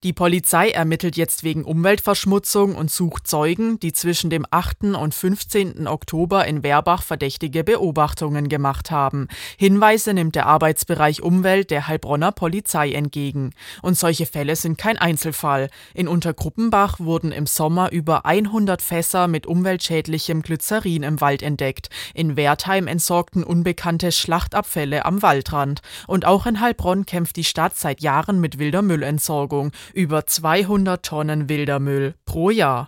Die Polizei ermittelt jetzt wegen Umweltverschmutzung und sucht Zeugen, die zwischen dem 8. und 15. Oktober in Werbach verdächtige Beobachtungen gemacht haben. Hinweise nimmt der Arbeitsbereich Umwelt der Heilbronner Polizei entgegen. Und solche Fälle sind kein Einzelfall. In Untergruppenbach wurden im Sommer über 100 Fässer mit umweltschädlichem Glycerin im Wald entdeckt. In Wertheim entsorgten Unbekannte Schlachtabfälle am Waldrand. Und auch in Heilbronn kämpft die Stadt seit Jahren mit wilder Müllentsorgung. Über 200 Tonnen wilder Müll pro Jahr.